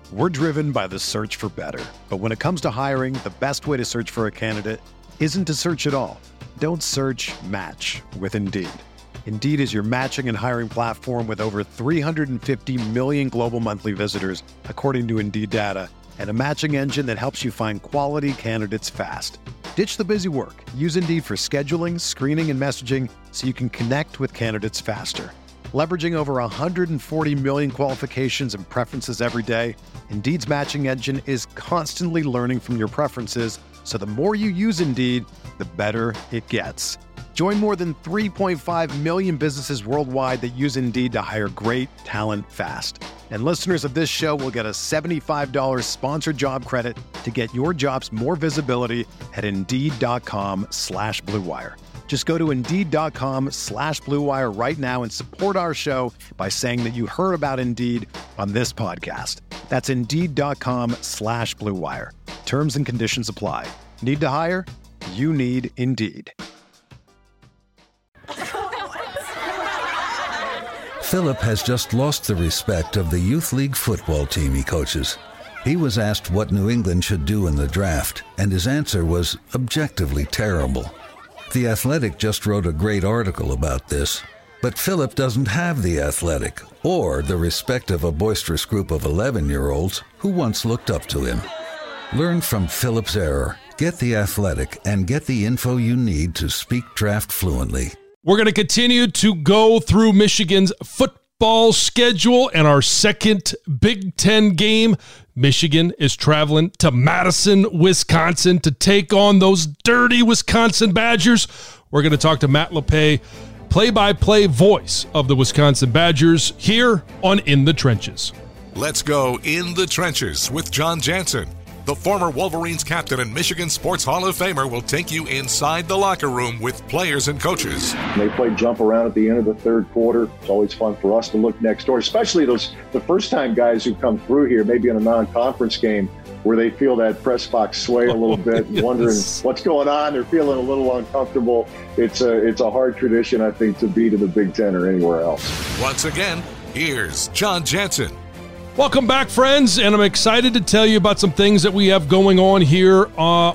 We're driven by the search for better. But when it comes to hiring, the best way to search for a candidate isn't to search at all. Don't search, match with Indeed. Indeed is your matching and hiring platform with over 350 million global monthly visitors, according to Indeed data, and a matching engine that helps you find quality candidates fast. Ditch the busy work. Use Indeed for scheduling, screening, and messaging so you can connect with candidates faster. Leveraging over 140 million qualifications and preferences every day, Indeed's matching engine is constantly learning from your preferences, so the more you use Indeed, the better it gets. Join more than 3.5 million businesses worldwide that use Indeed to hire great talent fast. And listeners of this show will get a $75 sponsored job credit to get your jobs more visibility at Indeed.com/Blue Wire. Just go to Indeed.com/Blue Wire right now and support our show by saying that you heard about Indeed on this podcast. That's Indeed.com/Blue Wire. Terms and conditions apply. Need to hire? You need Indeed. Philip has just lost the respect of the youth league football team he coaches. He was asked what New England should do in the draft, and his answer was objectively terrible. The Athletic just wrote a great article about this, but Philip doesn't have the Athletic or the respect of a boisterous group of 11-year-olds who once looked up to him. Learn from Philip's error, get the Athletic, and get the info you need to speak draft fluently. We're going to continue to go through Michigan's football schedule and our second Big Ten game. Michigan is traveling to Madison, Wisconsin to take on those dirty Wisconsin Badgers. We're going to talk to Matt LePay, play-by-play voice of the Wisconsin Badgers, here on In the Trenches. Let's go In the Trenches with John Jansen. The former Wolverines captain and Michigan Sports Hall of Famer will take you inside the locker room with players and coaches. They play jump around at the end of the third quarter. It's always fun for us to look next door, especially the first-time guys who come through here, maybe in a non-conference game, where they feel that press box sway a little bit, wondering what's going on. They're feeling a little uncomfortable. It's a hard tradition, I think, to beat in the Big Ten or anywhere else. Once again, here's John Jansen. Welcome back, friends, and I'm excited to tell you about some things that we have going on here on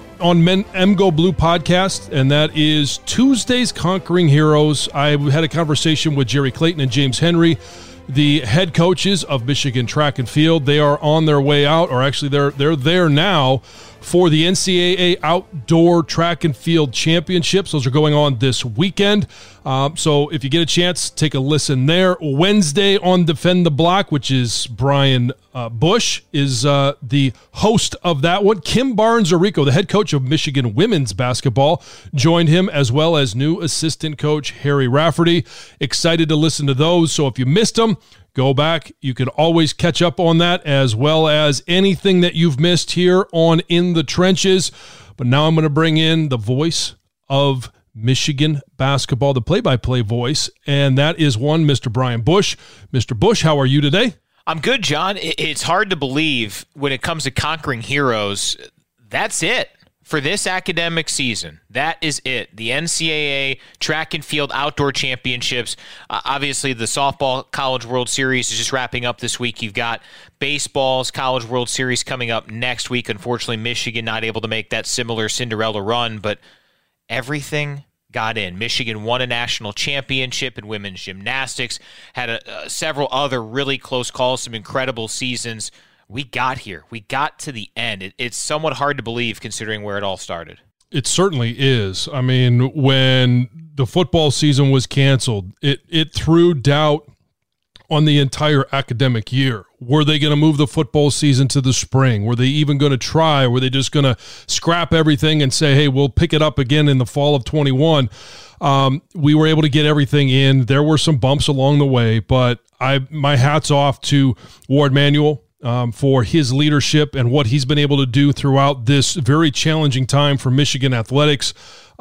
MGO Blue Podcast, and that is Tuesday's Conquering Heroes. I had a conversation with Jerry Clayton and James Henry, the head coaches of Michigan Track and Field. They are on their way out, or actually they're there now for the NCAA Outdoor Track and Field Championships. Those are going on this weekend. So if you get a chance, take a listen there. Wednesday on Defend the Block, which is Brian Bush, is the host of that one. Kim Barnes-Arico, the head coach of Michigan women's basketball, joined him, as well as new assistant coach Harry Rafferty. Excited to listen to those. So if you missed them, go back. You can always catch up on that, as well as anything that you've missed here on In the Trenches. But now I'm going to bring in the voice of Michigan basketball, the play-by-play voice, and that is one Mr. Brian Bush. Mr. Bush, how are you today? I'm good, John. It's hard to believe when it comes to Conquering Heroes, that's it for this academic season. That is it. The NCAA Track and Field Outdoor Championships. Obviously, the Softball College World Series is just wrapping up this week. You've got baseball's College World Series coming up next week. Unfortunately, Michigan not able to make that similar Cinderella run, but everything got in. Michigan won a national championship in women's gymnastics, had several other really close calls, some incredible seasons. We got here. We got to the end. It's somewhat hard to believe considering where it all started. It certainly is. I mean, when the football season was canceled, it threw doubt on the entire academic year. Were they going to move the football season to the spring? Were they even going to try? Were they just going to scrap everything and say, hey, we'll pick it up again in the fall of 21? We were able to get everything in. There were some bumps along the way, but my hat's off to Ward Manuel for his leadership and what he's been able to do throughout this very challenging time for Michigan athletics,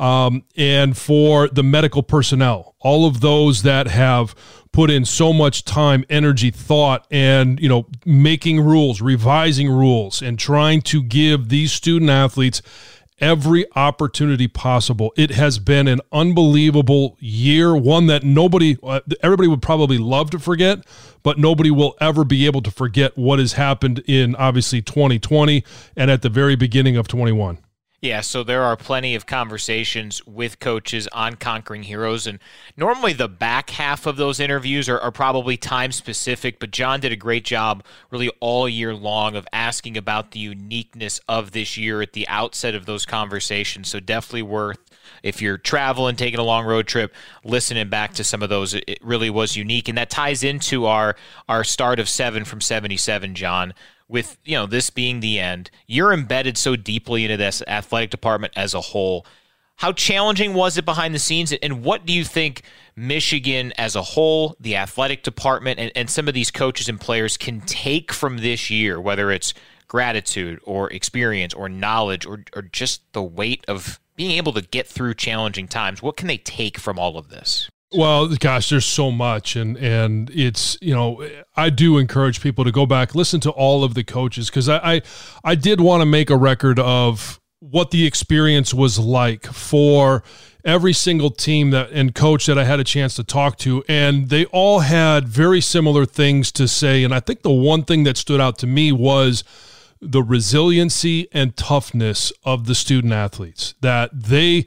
and for the medical personnel, all of those that have put in so much time, energy, thought, and, making rules, revising rules, and trying to give these student athletes every opportunity possible. It has been an unbelievable year, one that everybody would probably love to forget, but nobody will ever be able to forget what has happened in obviously 2020 and at the very beginning of 21. Yeah, so there are plenty of conversations with coaches on Conquering Heroes, and normally the back half of those interviews are probably time-specific, but John did a great job really all year long of asking about the uniqueness of this year at the outset of those conversations, so definitely worth, if you're traveling, taking a long road trip, listening back to some of those. It really was unique, and that ties into our start of 7 from 77, John. With, this being the end, you're embedded so deeply into this athletic department as a whole. How challenging was it behind the scenes, and what do you think Michigan as a whole, the athletic department, and some of these coaches and players can take from this year, whether it's gratitude or experience or knowledge or just the weight of being able to get through challenging times? What can they take from all of this? Well, gosh, there's so much, and it's, I do encourage people to go back, listen to all of the coaches, because I did want to make a record of what the experience was like for every single team and coach that I had a chance to talk to, and they all had very similar things to say, and I think the one thing that stood out to me was the resiliency and toughness of the student athletes, that they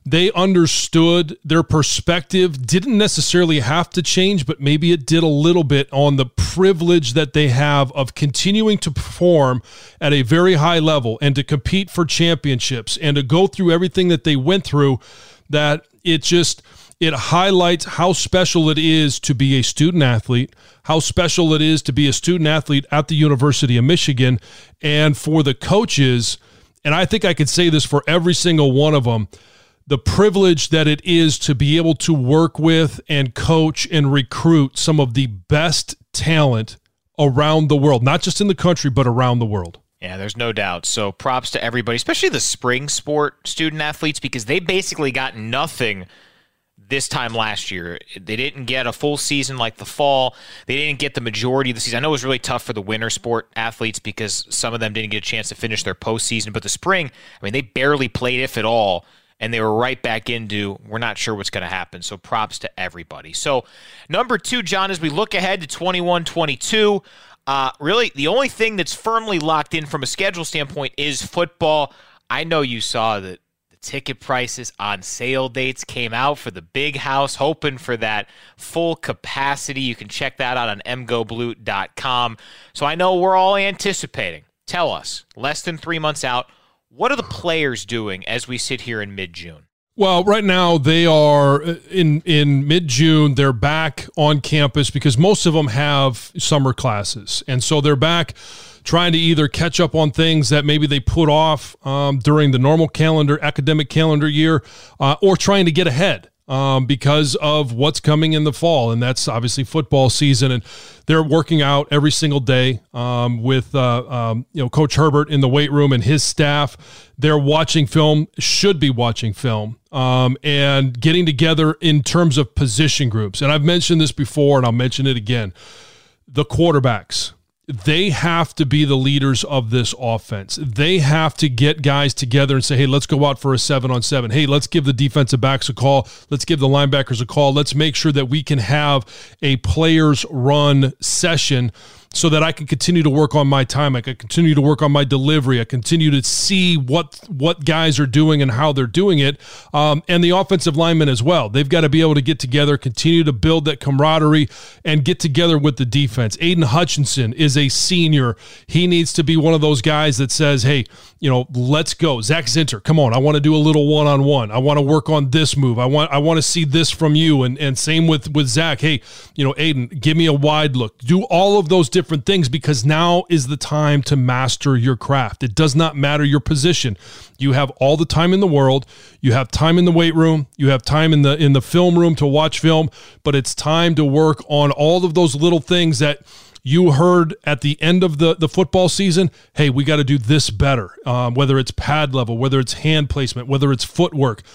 understood their perspective didn't necessarily have to change, but maybe it did a little bit on the privilege that they have of continuing to perform at a very high level and to compete for championships and to go through everything that they went through, that it highlights how special it is to be a student athlete, how special it is to be a student athlete at the University of Michigan, and for the coaches, and I think I could say this for every single one of them, the privilege that it is to be able to work with and coach and recruit some of the best talent around the world, not just in the country, but around the world. Yeah, there's no doubt. So props to everybody, especially the spring sport student athletes, because they basically got nothing this time last year. They didn't get a full season like the fall. They didn't get the majority of the season. I know it was really tough for the winter sport athletes because some of them didn't get a chance to finish their postseason, but the spring, they barely played, if at all, and they were right back into, we're not sure what's going to happen. So props to everybody. So number 2, John, as we look ahead to 21-22, really the only thing that's firmly locked in from a schedule standpoint is football. I know you saw that the ticket prices on sale dates came out for the Big House, hoping for that full capacity. You can check that out on mgoblue.com. So I know we're all anticipating. Tell us, less than 3 months out, what are the players doing as we sit here in mid-June? Well, right now they are in mid-June. They're back on campus because most of them have summer classes. And so they're back trying to either catch up on things that maybe they put off during the normal academic calendar year, or trying to get ahead because of what's coming in the fall. And that's obviously football season. And they're working out every single day with Coach Herbert in the weight room and his staff. They're watching film, should be watching film, and getting together in terms of position groups. And I've mentioned this before, and I'll mention it again. The quarterbacks, they have to be the leaders of this offense. They have to get guys together and say, hey, let's go out for a 7-on-7. Hey, let's give the defensive backs a call. Let's give the linebackers a call. Let's make sure that we can have a players run session so that I can continue to work on my time. I can continue to work on my delivery. I continue to see what guys are doing and how they're doing it. And the offensive linemen as well. They've got to be able to get together, continue to build that camaraderie, and get together with the defense. Aiden Hutchinson is a senior. He needs to be one of those guys that says, hey, let's go. Zach Zinter, come on. I want to do a little one-on-one. I want to work on this move. I want to see this from you. And same with Zach. Hey, Aiden, give me a wide look. Do all of those different things, because now is the time to master your craft. It does not matter your position. You have all the time in the world. You have time in the weight room. You have time in the film room to watch film, but it's time to work on all of those little things that you heard at the end of the football season. Hey, we got to do this better, whether it's pad level, whether it's hand placement, whether it's footwork.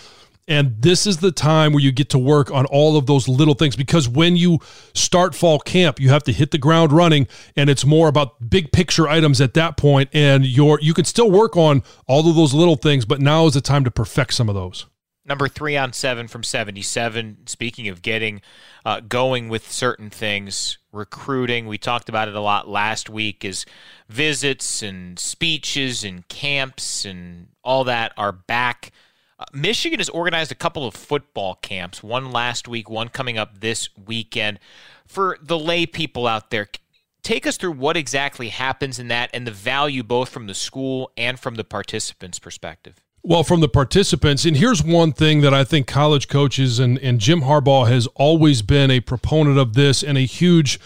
And this is the time where you get to work on all of those little things, because when you start fall camp, you have to hit the ground running, and it's more about big picture items at that point, and you can still work on all of those little things, but now is the time to perfect some of those. Number 3 on 7 from 77. Speaking of getting going with certain things, recruiting, we talked about it a lot last week, is visits and speeches and camps and all that are back. Michigan has organized a couple of football camps, one last week, one coming up this weekend. For the lay people out there, take us through what exactly happens in that and the value both from the school and from the participants' perspective. Well, from the participants, and here's one thing that I think college coaches and Jim Harbaugh has always been a proponent of this, and a huge,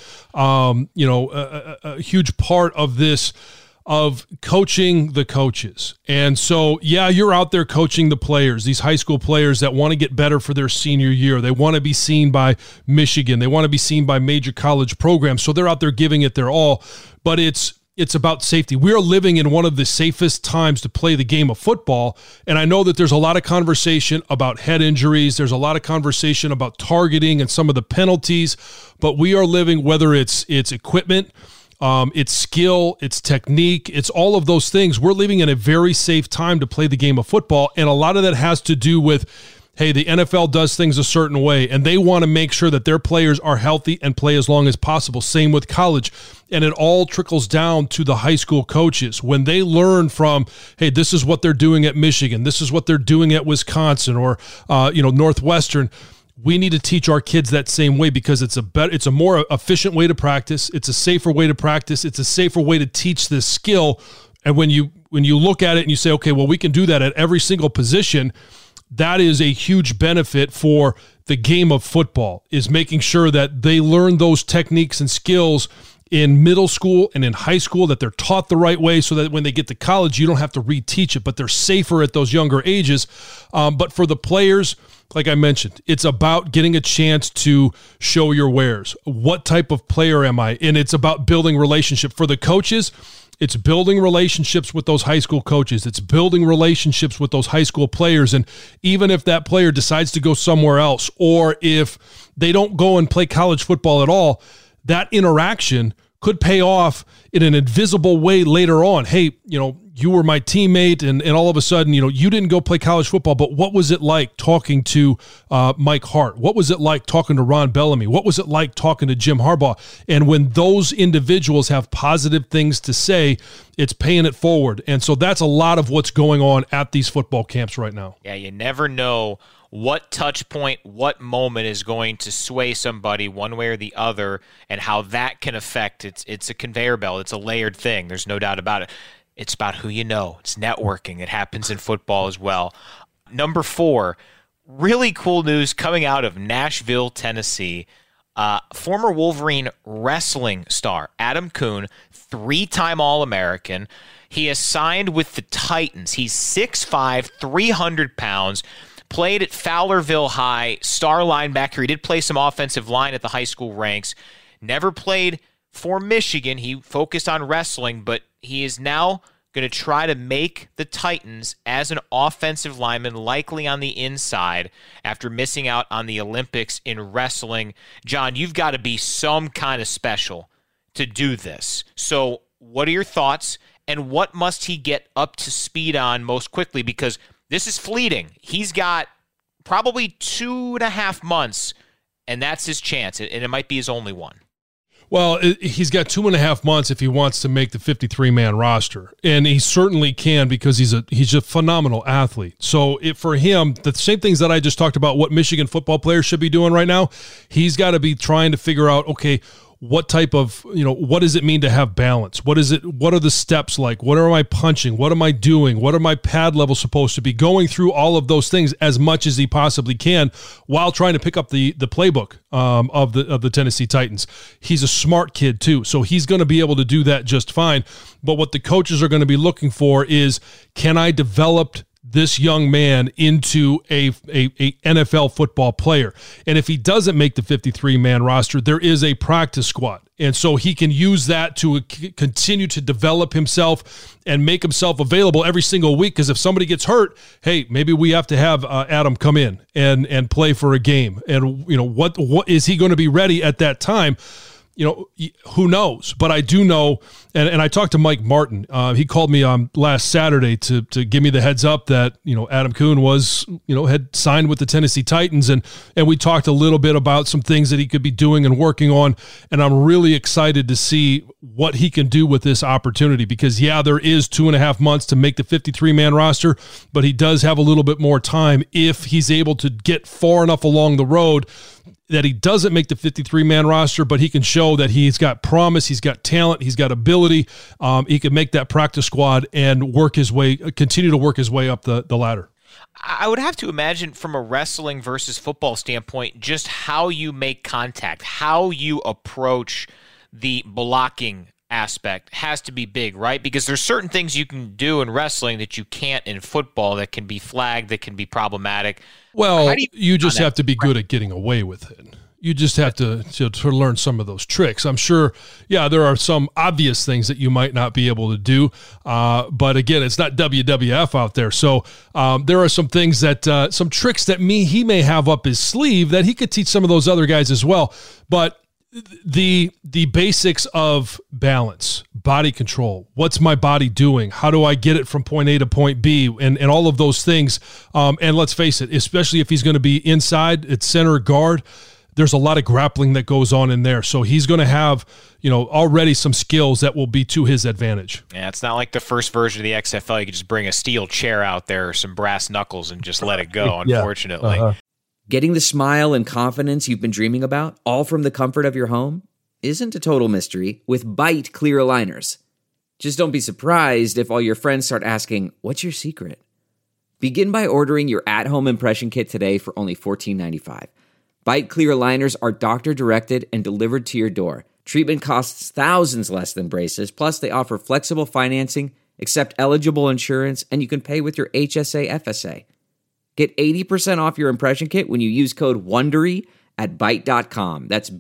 a huge part of this, of coaching the coaches. And so, yeah, you're out there coaching the players, these high school players that want to get better for their senior year. They want to be seen by Michigan. They want to be seen by major college programs. So they're out there giving it their all. But it's about safety. We are living in one of the safest times to play the game of football. And I know that there's a lot of conversation about head injuries. There's a lot of conversation about targeting and some of the penalties. But we are living, whether it's equipment, it's skill, it's technique, it's all of those things. We're living in a very safe time to play the game of football. And a lot of that has to do with, hey, the NFL does things a certain way, and they want to make sure that their players are healthy and play as long as possible. Same with college. And it all trickles down to the high school coaches. When they learn from, hey, this is what they're doing at Michigan, this is what they're doing at Wisconsin or Northwestern, we need to teach our kids that same way, because it's a more efficient way to practice. It's a safer way to practice. It's a safer way to teach this skill. And when you look at it and you say, okay, well, we can do that at every single position, that is a huge benefit for the game of football, is making sure that they learn those techniques and skills in middle school and in high school, that they're taught the right way, so that when they get to college, you don't have to reteach it, but they're safer at those younger ages. But for the players, like I mentioned, it's about getting a chance to show your wares. What type of player am I? And it's about building relationship. For the coaches, it's building relationships with those high school coaches. It's building relationships with those high school players. And even if that player decides to go somewhere else, or if they don't go and play college football at all, that interaction could pay off in an invisible way later on. Hey, you were my teammate, and all of a sudden, you didn't go play college football, but what was it like talking to Mike Hart? What was it like talking to Ron Bellamy? What was it like talking to Jim Harbaugh? And when those individuals have positive things to say, it's paying it forward. And so that's a lot of what's going on at these football camps right now. Yeah, you never know what touch point, what moment is going to sway somebody one way or the other, and how that can affect. It's a conveyor belt. It's a layered thing. There's no doubt about it. It's about who you know. It's networking. It happens in football as well. Number 4, really cool news coming out of Nashville, Tennessee. Former Wolverine wrestling star Adam Kuhn, 3-time All-American. He has signed with the Titans. He's 6'5", 300 pounds. Played at Fowlerville High, star linebacker. He did play some offensive line at the high school ranks. Never played for Michigan. He focused on wrestling, but he is now going to try to make the Titans as an offensive lineman, likely on the inside, after missing out on the Olympics in wrestling. John, you've got to be some kind of special to do this. So what are your thoughts, and what must he get up to speed on most quickly? Because this is fleeting. He's got probably 2.5 months, and that's his chance, and it might be his only one. Well, he's got 2.5 months if he wants to make the 53-man roster, and he certainly can, because he's a phenomenal athlete. So for him, the same things that I just talked about, what Michigan football players should be doing right now, he's got to be trying to figure out, okay, what type of, what does it mean to have balance? What are the steps like? What am I punching? What am I doing? What are my pad levels supposed to be? Going through all of those things as much as he possibly can while trying to pick up the playbook of the Tennessee Titans. He's a smart kid too, so he's going to be able to do that just fine. But what the coaches are going to be looking for is, can I develop this young man into a NFL football player. And if he doesn't make the 53-man roster, there is a practice squad. And so he can use that to continue to develop himself and make himself available every single week. Because if somebody gets hurt, hey, maybe we have to have Adam come in and play for a game. And what is he going to be ready at that time? Who knows? But I do know, and I talked to Mike Martin. He called me last Saturday to give me the heads up that Adam Kuhn had signed with the Tennessee Titans, and we talked a little bit about some things that he could be doing and working on. And I'm really excited to see what he can do with this opportunity, because there is 2.5 months to make the 53-man roster, but he does have a little bit more time if he's able to get far enough along the road that he doesn't make the 53-man roster, but he can show that he's got promise, he's got talent, he's got ability. He can make that practice squad and continue to work his way up the ladder. I would have to imagine, from a wrestling versus football standpoint, just how you make contact, how you approach the blocking aspect has to be big, right? Because there's certain things you can do in wrestling that you can't in football that can be flagged, that can be problematic. Well, you just have to be good at getting away with it. You just have to learn some of those tricks. I'm sure, there are some obvious things that you might not be able to do. But again, it's not WWF out there. So there are some things that, some tricks that he may have up his sleeve that he could teach some of those other guys as well. But the basics of balance, body control, what's my body doing? How do I get it from point A to point B? And all of those things. And let's face it, especially if he's going to be inside at center guard, there's a lot of grappling that goes on in there. So he's going to have, already some skills that will be to his advantage. Yeah, it's not like the first version of the XFL. You can just bring a steel chair out there or some brass knuckles and just let it go, unfortunately. Uh-huh. Getting the smile and confidence you've been dreaming about, all from the comfort of your home, isn't a total mystery with Byte clear aligners. Just don't be surprised if all your friends start asking, "What's your secret?" Begin by ordering your at-home impression kit today for only $14.95. Byte clear aligners are doctor-directed and delivered to your door. Treatment costs thousands less than braces, plus they offer flexible financing, accept eligible insurance, and you can pay with your HSA FSA. Get 80% off your impression kit when you use code WONDERY at Byte.com. That's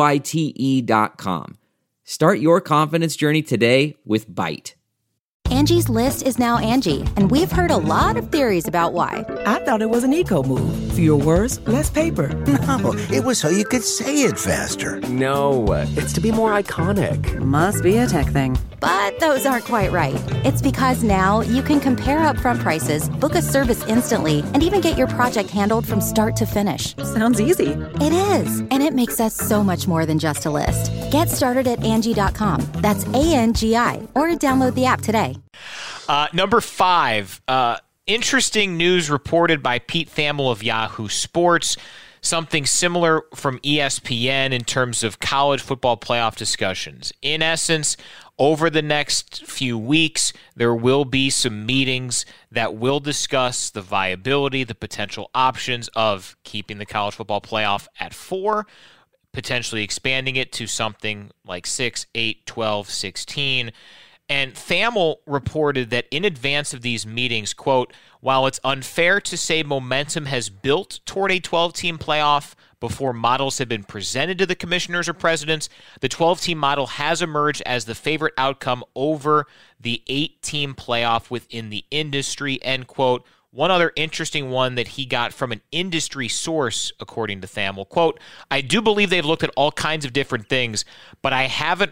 BYTE.com. Start your confidence journey today with Byte. Angie's List is now Angie, and we've heard a lot of theories about why. I thought it was an eco move. Fewer words, less paper. No, it was so you could say it faster. No, it's to be more iconic. Must be a tech thing. But those aren't quite right. It's because now you can compare upfront prices, book a service instantly, and even get your project handled from start to finish. Sounds easy. It is, and it makes us so much more than just a list. Get started at Angie.com. That's ANGI, or download the app today. Number 5, interesting news reported by Pete Thamel of Yahoo Sports. Something similar from ESPN in terms of college football playoff discussions. In essence, over the next few weeks, there will be some meetings that will discuss the viability, the potential options of keeping the college football playoff at 4, potentially expanding it to something like 6, 8, 12, 16. And Thamel reported that in advance of these meetings, quote, "While it's unfair to say momentum has built toward a 12-team playoff before models have been presented to the commissioners or presidents, the 12-team model has emerged as the favorite outcome over the 8-team playoff within the industry," end quote. One other interesting one that he got from an industry source, according to Thamel, quote, "I do believe they've looked at all kinds of different things, but I haven't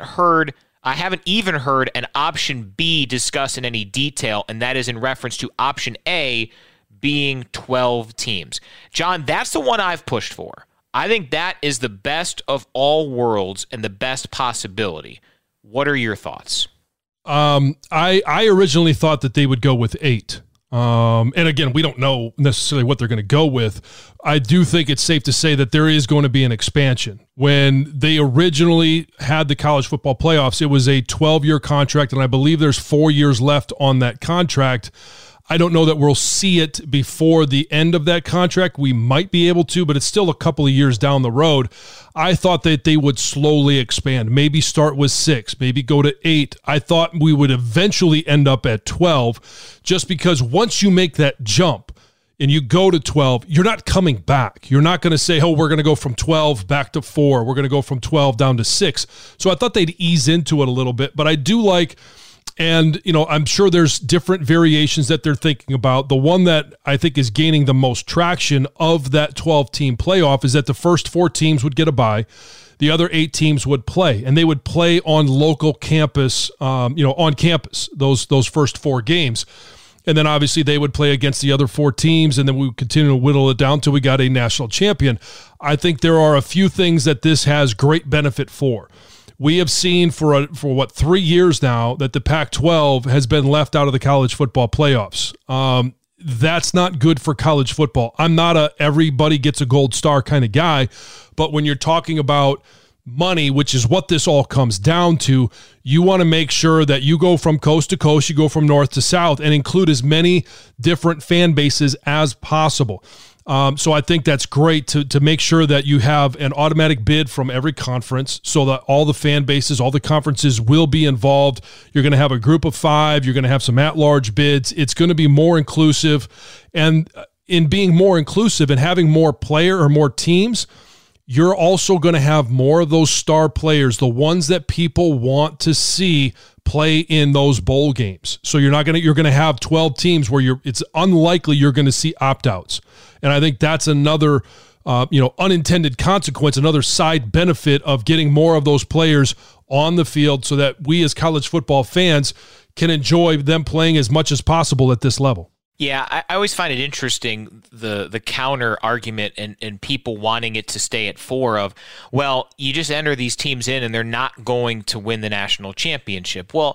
even heard an option B discussed in any detail, and that is in reference to option A being 12 teams." John, that's the one I've pushed for. I think that is the best of all worlds and the best possibility. What are your thoughts? I originally thought that they would go with 8. And again, we don't know necessarily what they're going to go with. I do think it's safe to say that there is going to be an expansion. When they originally had the college football playoffs, it was a 12-year contract, and I believe there's 4 years left on that contract. I don't know that we'll see it before the end of that contract. We might be able to, but it's still a couple of years down the road. I thought that they would slowly expand, maybe start with 6, maybe go to 8. I thought we would eventually end up at 12, just because once you make that jump and you go to 12, you're not coming back. You're not going to say, oh, we're going to go from 12 back to 4. We're going to go from 12 down to 6. So I thought they'd ease into it a little bit, but I do like... And, I'm sure there's different variations that they're thinking about. The one that I think is gaining the most traction of that 12-team playoff is that the first 4 teams would get a bye. The other 8 teams would play, and they would play on local campus, on campus, those first 4 games. And then obviously they would play against the other 4 teams, and then we would continue to whittle it down till we got a national champion. I think there are a few things that this has great benefit for. We have seen for 3 years now that the Pac-12 has been left out of the college football playoffs. That's not good for college football. I'm not a everybody gets a gold star kind of guy, but when you're talking about money, which is what this all comes down to, you want to make sure that you go from coast to coast, you go from north to south, and include as many different fan bases as possible. So I think that's great to make sure that you have an automatic bid from every conference so that all the fan bases, all the conferences will be involved. You're going to have a group of 5. You're going to have some at-large bids. It's going to be more inclusive. And in being more inclusive and having more player or more teams, you're also going to have more of those star players, the ones that people want to see play in those bowl games. So you're going to have 12 teams where it's unlikely you're going to see opt-outs. And I think that's another unintended consequence, another side benefit of getting more of those players on the field so that we as college football fans can enjoy them playing as much as possible at this level. Yeah, I always find it interesting, the counter argument and people wanting it to stay at 4 of, well, you just enter these teams in and they're not going to win the national championship. Well,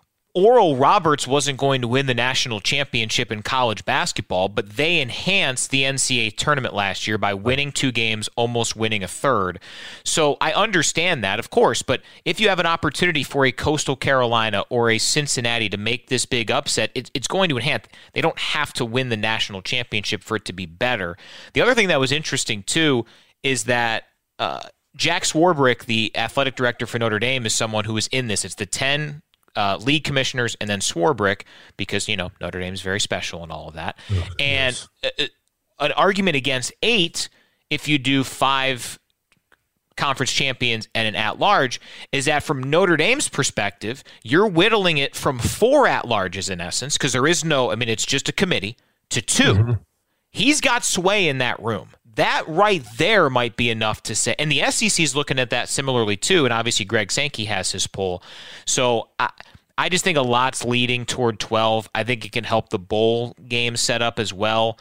Oral Roberts wasn't going to win the national championship in college basketball, but they enhanced the NCAA tournament last year by winning 2 games, almost winning a third. So I understand that, of course, but if you have an opportunity for a Coastal Carolina or a Cincinnati to make this big upset, it's going to enhance. They don't have to win the national championship for it to be better. The other thing that was interesting, too, is that Jack Swarbrick, the athletic director for Notre Dame, is someone who is in this. It's the 10 league commissioners and then Swarbrick, because Notre Dame is very special and all of that. And an argument against 8, if you do 5 conference champions and an at-large, is that from Notre Dame's perspective, you're whittling it from 4 at-larges in essence, because there is it's just a committee, to 2. Mm-hmm. He's got sway in that room. That right there might be enough to say. And the SEC is looking at that similarly too, and obviously Greg Sankey has his poll. So I just think a lot's leading toward 12. I think it can help the bowl game set up as well.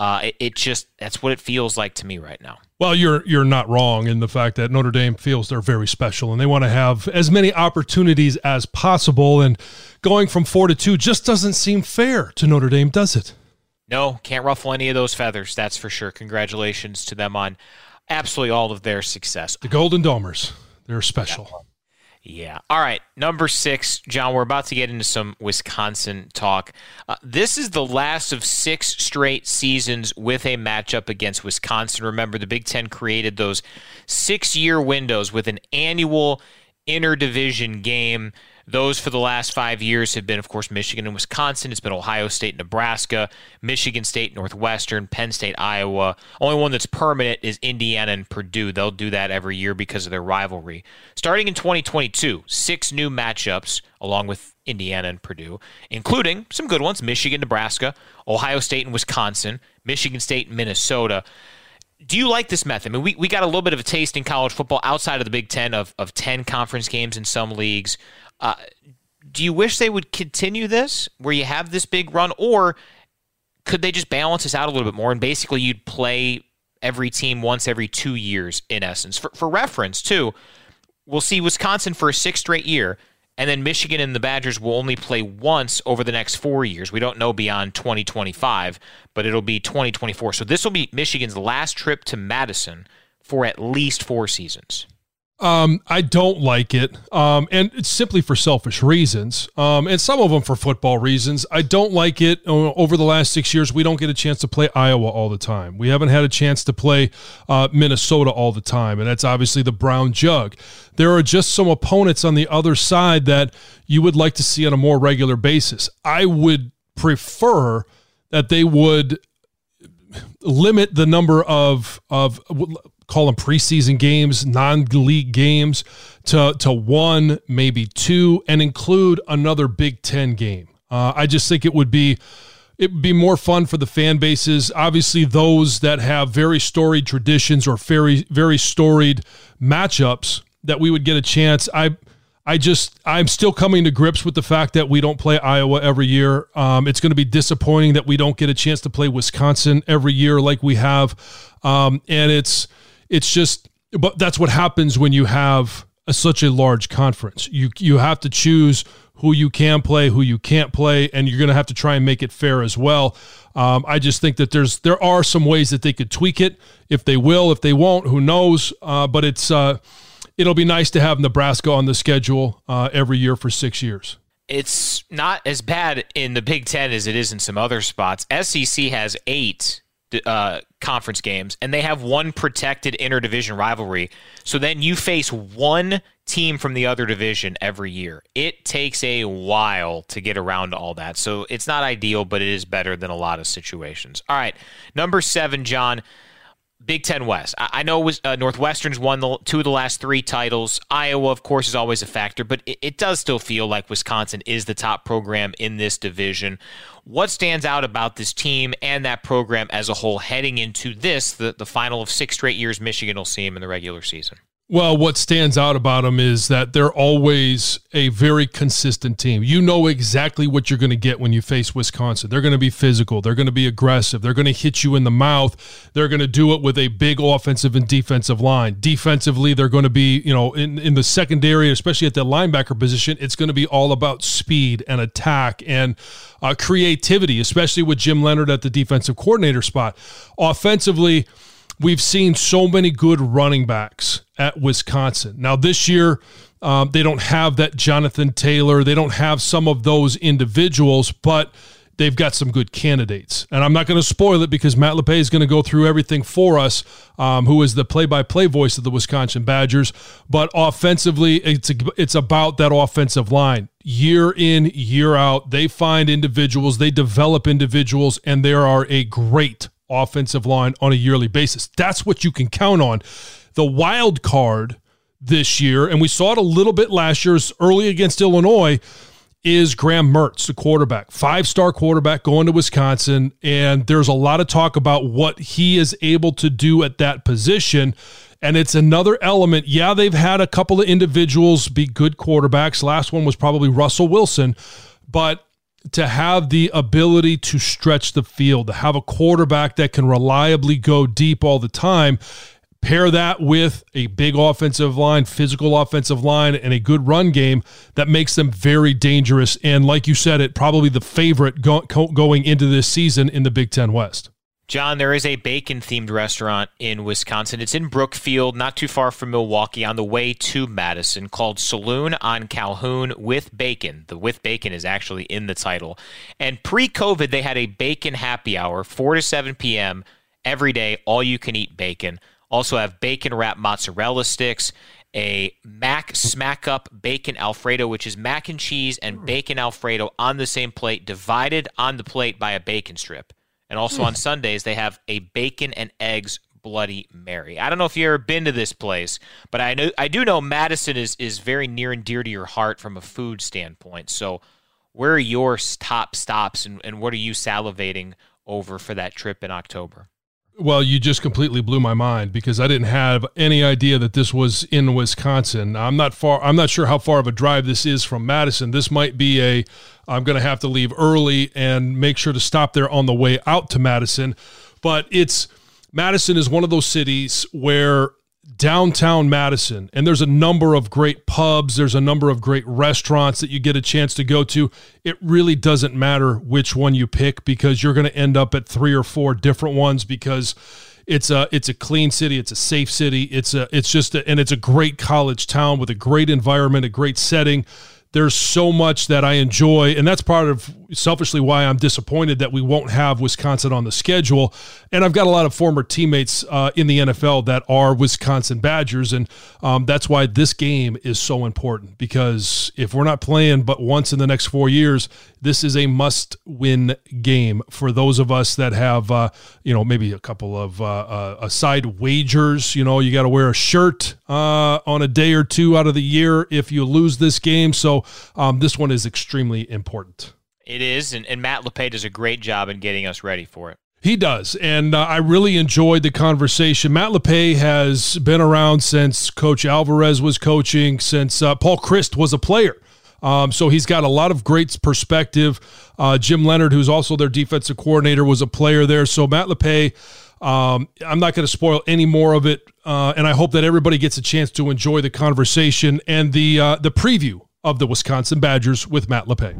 That's what it feels like to me right now. Well, you're not wrong in the fact that Notre Dame feels they're very special and they want to have as many opportunities as possible. And going from 4 to 2 just doesn't seem fair to Notre Dame, does it? No, can't ruffle any of those feathers, that's for sure. Congratulations to them on absolutely all of their success. The Golden Domers, they're special. Yeah. All right, number 6, John, we're about to get into some Wisconsin talk. This is the last of 6 straight seasons with a matchup against Wisconsin. Remember, the Big Ten created those 6-year windows with an annual interdivision game. Those for the last 5 years have been, of course, Michigan and Wisconsin. It's been Ohio State, Nebraska, Michigan State, Northwestern, Penn State, Iowa. Only one that's permanent is Indiana and Purdue. They'll do that every year because of their rivalry. Starting in 2022, 6 new matchups along with Indiana and Purdue, including some good ones, Michigan, Nebraska, Ohio State and Wisconsin, Michigan State and Minnesota. Do you like this method? I mean, we got a little bit of a taste in college football outside of the Big Ten of 10 conference games in some leagues. Do you wish they would continue this, where you have this big run, or could they just balance this out a little bit more and basically you'd play every team once every 2 years in essence? For reference, too, we'll see Wisconsin for a 6th straight year, and then Michigan and the Badgers will only play once over the next 4 years. We don't know beyond 2025, but it'll be 2024. So this will be Michigan's last trip to Madison for at least 4 seasons. I don't like it, and it's simply for selfish reasons, and some of them for football reasons. I don't like it. Over the last 6 years, we don't get a chance to play Iowa all the time. We haven't had a chance to play Minnesota all the time, and that's obviously the Brown Jug. There are just some opponents on the other side that you would like to see on a more regular basis. I would prefer that they would limit the number of call them preseason games, non-league games, to one, maybe two, and include another Big Ten game. I just think it would be more fun for the fan bases. Obviously, those that have very storied traditions or very, very storied matchups, that we would get a chance. I'm still coming to grips with the fact that we don't play Iowa every year. It's going to be disappointing that we don't get a chance to play Wisconsin every year like we have. And it's just, but that's what happens when you have such a large conference. You have to choose who you can play, who you can't play, and you're going to have to try and make it fair as well. I just think that there are some ways that they could tweak it. If they will, if they won't, who knows? But it'll be nice to have Nebraska on the schedule every year for 6 years. It's not as bad in the Big Ten as it is in some other spots. SEC has 8 conference games, and they have one protected interdivision rivalry. So then you face one team from the other division every year. It takes a while to get around to all that. So it's not ideal, but it is better than a lot of situations. All right, number 7, John. Big Ten West. I know Northwestern's won 2 of the last 3 titles. Iowa, of course, is always a factor, but it does still feel like Wisconsin is the top program in this division. What stands out about this team and that program as a whole heading into this, the final of 6 straight years Michigan will see them in the regular season? Well, what stands out about them is that they're always a very consistent team. You know exactly what you're going to get when you face Wisconsin. They're going to be physical. They're going to be aggressive. They're going to hit you in the mouth. They're going to do it with a big offensive and defensive line. Defensively, they're going to be, in the secondary, especially at the linebacker position, it's going to be all about speed and attack and creativity, especially with Jim Leonhard at the defensive coordinator spot. Offensively, we've seen so many good running backs at Wisconsin. Now, this year, they don't have that Jonathan Taylor. They don't have some of those individuals, but they've got some good candidates. And I'm not going to spoil it because Matt LePay is going to go through everything for us, who is the play-by-play voice of the Wisconsin Badgers. But offensively, it's about that offensive line. Year in, year out, they find individuals, they develop individuals, and there are a great offensive line on a yearly basis. That's what you can count on. The wild card this year, and we saw it a little bit last year, early against Illinois, is Graham Mertz, the quarterback, 5-star quarterback going to Wisconsin, and there's a lot of talk about what he is able to do at that position, and it's another element. Yeah, they've had a couple of individuals be good quarterbacks. Last one was probably Russell Wilson, but to have the ability to stretch the field, to have a quarterback that can reliably go deep all the time, pair that with a big offensive line, physical offensive line, and a good run game, that makes them very dangerous. And like you said, it probably the favorite going into this season in the Big Ten West. John, there is a bacon-themed restaurant in Wisconsin. It's in Brookfield, not too far from Milwaukee, on the way to Madison, called Saloon on Calhoun with Bacon. The with bacon is actually in the title. And pre-COVID, they had a bacon happy hour, 4 to 7 p.m. every day, all-you-can-eat bacon. Also have bacon wrap mozzarella sticks, a Mac Smack Up Bacon Alfredo, which is mac and cheese and bacon Alfredo on the same plate, divided on the plate by a bacon strip. And also on Sundays, they have a bacon and eggs Bloody Mary. I don't know if you've ever been to this place, but I do know Madison is very near and dear to your heart from a food standpoint. So where are your top stops, and what are you salivating over for that trip in October? Well, you just completely blew my mind because I didn't have any idea that this was in Wisconsin. I'm not sure how far of a drive this is from Madison. This might be I'm going to have to leave early and make sure to stop there on the way out to Madison. But Madison is one of those cities where downtown Madison, and there's a number of great pubs, there's a number of great restaurants that you get a chance to go to. It really doesn't matter which one you pick because you're going to end up at 3 or 4 different ones because It's a clean city. It's a safe city. It's a great college town with a great environment, a great setting. There's so much that I enjoy, and that's part of selfishly why I'm disappointed that we won't have Wisconsin on the schedule. And I've got a lot of former teammates in the NFL that are Wisconsin Badgers, and that's why this game is so important, because if we're not playing but once in the next 4 years, this is a must-win game for those of us that have, maybe a couple of side wagers. You got to wear a shirt on a day or two out of the year if you lose this game. So this one is extremely important. It is, and Matt LePay does a great job in getting us ready for it. He does, and I really enjoyed the conversation. Matt LePay has been around since Coach Alvarez was coaching, since Paul Chryst was a player. So he's got a lot of great perspective. Jim Leonard, who's also their defensive coordinator, was a player there. So Matt LePay, I'm not going to spoil any more of it, and I hope that everybody gets a chance to enjoy the conversation and the preview of the Wisconsin Badgers with Matt LePay.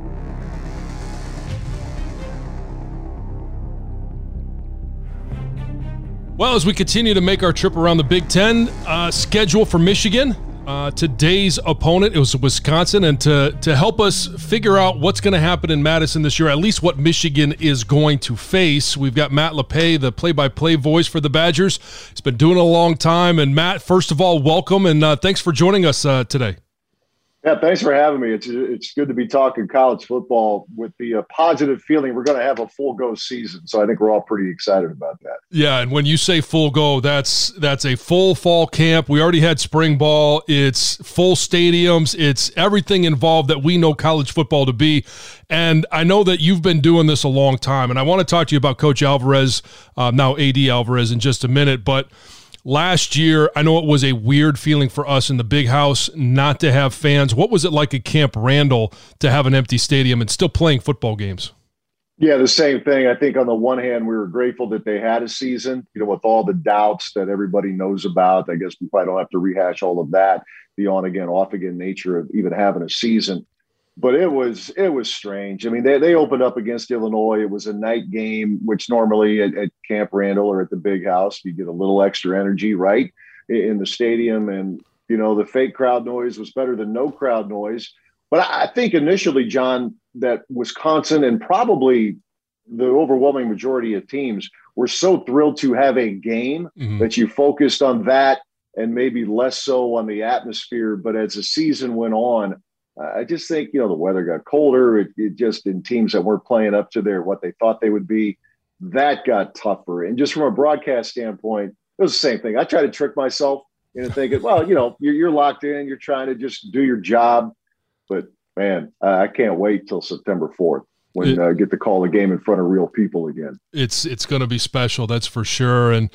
Well, as we continue to make our trip around the Big Ten, schedule for Michigan, today's opponent, it was Wisconsin, and to help us figure out what's going to happen in Madison this year, at least what Michigan is going to face, we've got Matt LePay, the play-by-play voice for the Badgers. He's been doing it a long time, and Matt, first of all, welcome, and thanks for joining us today. Yeah, thanks for having me. It's good to be talking college football with the positive feeling we're going to have a full go season. So I think we're all pretty excited about that. Yeah, and when you say full go, that's a full fall camp. We already had spring ball. It's full stadiums. It's everything involved that we know college football to be. And I know that you've been doing this a long time, and I want to talk to you about Coach Alvarez, now AD Alvarez, in just a minute, but last year, I know it was a weird feeling for us in the Big House not to have fans. What was it like at Camp Randall to have an empty stadium and still playing football games? Yeah, the same thing. I think on the one hand, we were grateful that they had a season, with all the doubts that everybody knows about. I guess we probably don't have to rehash all of that, the on-again, off-again nature of even having a season. But it was strange. I mean, they opened up against Illinois. It was a night game, which normally at Camp Randall or at the Big House, you get a little extra energy, right, in the stadium. And, the fake crowd noise was better than no crowd noise. But I think initially, John, that Wisconsin and probably the overwhelming majority of teams were so thrilled to have a game that you focused on that and maybe less so on the atmosphere. But as the season went on, I just think, the weather got colder. It just, in teams that weren't playing up to what they thought they would be, that got tougher. And just from a broadcast standpoint, it was the same thing. I try to trick myself into thinking, well, you're locked in. You're trying to just do your job. But, man, I can't wait till September 4th. When I get to call the game in front of real people again. It's going to be special, that's for sure. And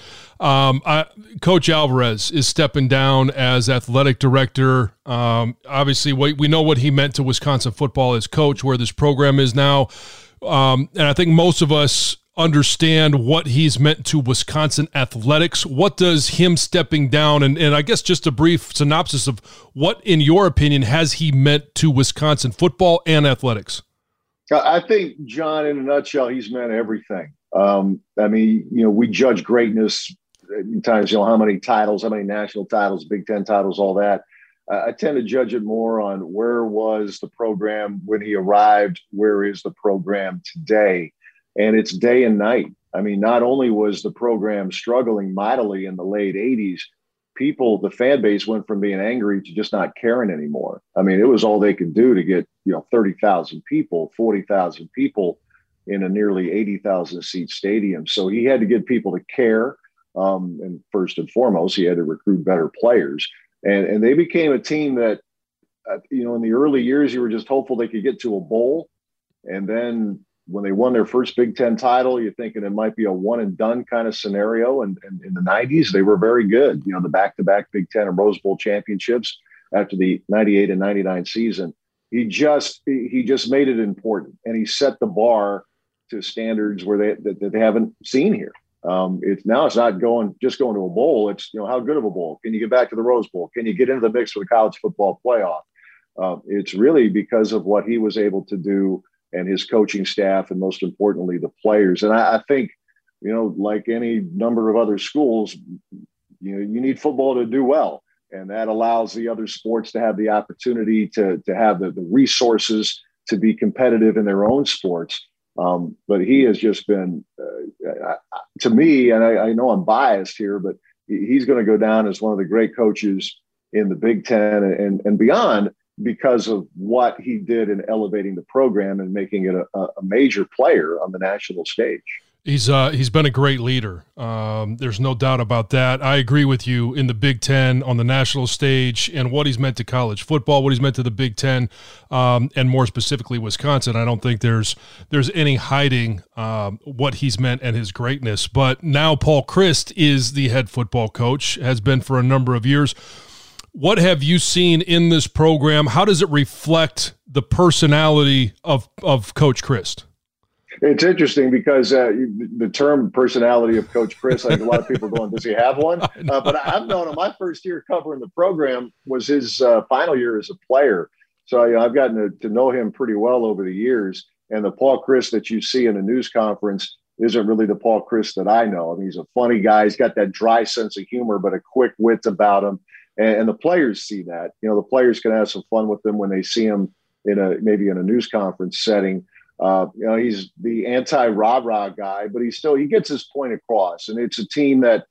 Coach Alvarez is stepping down as athletic director. Obviously, we know what he meant to Wisconsin football as coach, where this program is now. And I think most of us understand what he's meant to Wisconsin athletics. What does him stepping down, and I guess just a brief synopsis of what, in your opinion, has he meant to Wisconsin football and athletics? I think, John, in a nutshell, he's meant everything. We judge greatness at times, how many titles, how many national titles, Big Ten titles, all that. I tend to judge it more on where was the program when he arrived, where is the program today? And it's day and night. I mean, not only was the program struggling mightily in the late 80s, the fan base went from being angry to just not caring anymore. I mean, it was all they could do to get, 30,000 people, 40,000 people in a nearly 80,000 seat stadium. So he had to get people to care. And first and foremost, he had to recruit better players. And they became a team that, in the early years, you were just hopeful they could get to a bowl. And then when they won their first Big Ten title, you're thinking it might be a one and done kind of scenario. And in the 90s, they were very good. The back-to-back Big Ten and Rose Bowl championships after the 98 and 99 season. He just made it important, and he set the bar to standards where they haven't seen here. It's not just going to a bowl. It's, how good of a bowl? Can you get back to the Rose Bowl? Can you get into the mix for the college football playoff? It's really because of what he was able to do and his coaching staff, and most importantly, the players. And I think, like any number of other schools, you need football to do well. And that allows the other sports to have the opportunity to have the resources to be competitive in their own sports. But he has just been, to me, and I know I'm biased here, but he's going to go down as one of the great coaches in the Big Ten and beyond because of what he did in elevating the program and making it a major player on the national stage. He's been a great leader. There's no doubt about that. I agree with you in the Big Ten, on the national stage, and what he's meant to college football, what he's meant to the Big Ten, and more specifically Wisconsin. I don't think there's any hiding what he's meant and his greatness. But now Paul Chryst is the head football coach, has been for a number of years. What have you seen in this program? How does it reflect the personality of Coach Chryst? It's interesting because the term personality of Coach Chryst, I think a lot of people are going, does he have one? But I've known him. My first year covering the program was his final year as a player. So I've gotten to know him pretty well over the years. And the Paul Chryst that you see in a news conference isn't really the Paul Chryst that I know. I mean, he's a funny guy. He's got that dry sense of humor, but a quick wit about him. And the players see that. The players can have some fun with him when they see him maybe in a news conference setting. He's the anti-rah-rah guy, but he gets his point across. And it's a team that,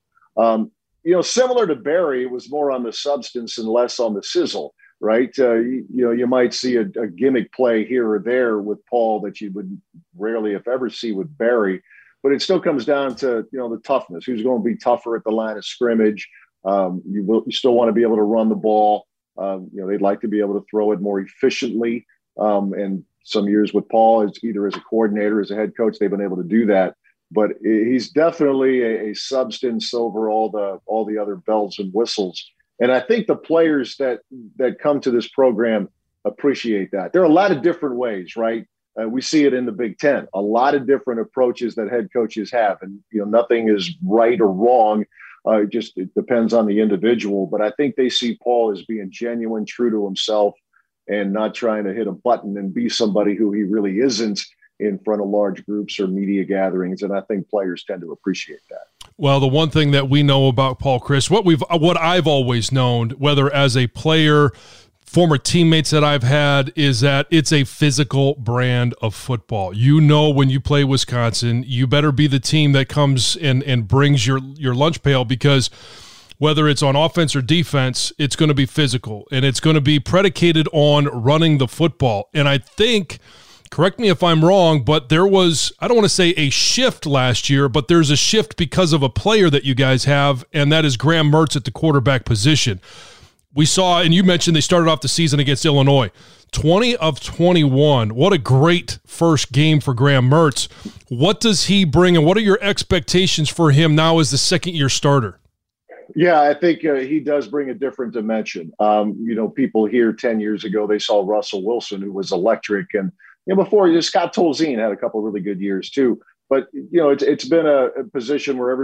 similar to Barry, was more on the substance and less on the sizzle, right? You might see a gimmick play here or there with Paul that you would rarely, if ever, see with Barry. But it still comes down to, the toughness. Who's going to be tougher at the line of scrimmage? You still want to be able to run the ball. They'd like to be able to throw it more efficiently. And some years with Paul, either as a coordinator, as a head coach, they've been able to do that. But he's definitely a substance over all the other bells and whistles. And I think the players that come to this program appreciate that. There are a lot of different ways, right? We see it in the Big Ten, a lot of different approaches that head coaches have. And, nothing is right or wrong. It depends on the individual. But I think they see Paul as being genuine, true to himself, and not trying to hit a button and be somebody who he really isn't in front of large groups or media gatherings. And I think players tend to appreciate that. Well, the one thing that we know about Paul Chryst, what I've always known, whether as a player, former teammates that I've had, is that it's a physical brand of football. When you play Wisconsin, you better be the team that comes and brings your lunch pail, because whether it's on offense or defense, it's going to be physical, and it's going to be predicated on running the football. And I think, correct me if I'm wrong, but there was, I don't want to say a shift last year, but there's a shift because of a player that you guys have, and that is Graham Mertz at the quarterback position. We saw, and you mentioned they started off the season against Illinois, 20 of 21. What a great first game for Graham Mertz. What does he bring, and what are your expectations for him now as the second-year starter? Yeah, I think he does bring a different dimension. People here 10 years ago, they saw Russell Wilson, who was electric. And before, Scott Tolzien had a couple of really good years too. But, it's been a position where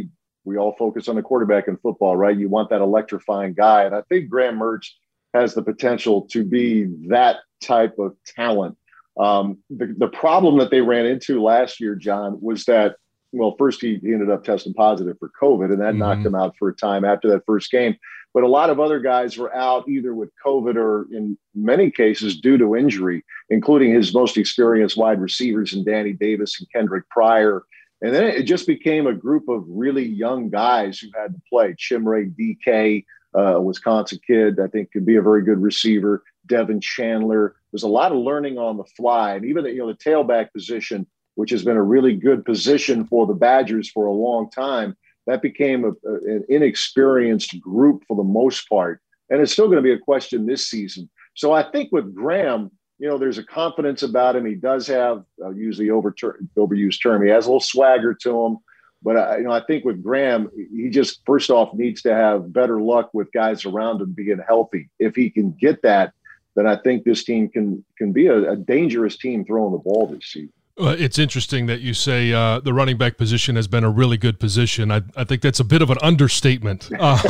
we all focus on the quarterback in football, right? You want that electrifying guy. And I think Graham Mertz has the potential to be that type of talent. The problem that they ran into last year, John, was that, first he ended up testing positive for COVID, and that knocked him out for a time after that first game. But a lot of other guys were out either with COVID or in many cases due to injury, including his most experienced wide receivers in Danny Davis and Kendrick Pryor. And then it just became a group of really young guys who had to play. Chimray DK, a Wisconsin kid, I think could be a very good receiver. Devin Chandler. There's a lot of learning on the fly. And even, the tailback position, which has been a really good position for the Badgers for a long time, that became an inexperienced group for the most part. And it's still going to be a question this season. So I think with Graham, there's a confidence about him. He does have, I'll use the overused term, he has a little swagger to him. But, I think with Graham, he just, first off, needs to have better luck with guys around him being healthy. If he can get that, then I think this team can be a dangerous team throwing the ball this season. It's interesting that you say the running back position has been a really good position. I think that's a bit of an understatement.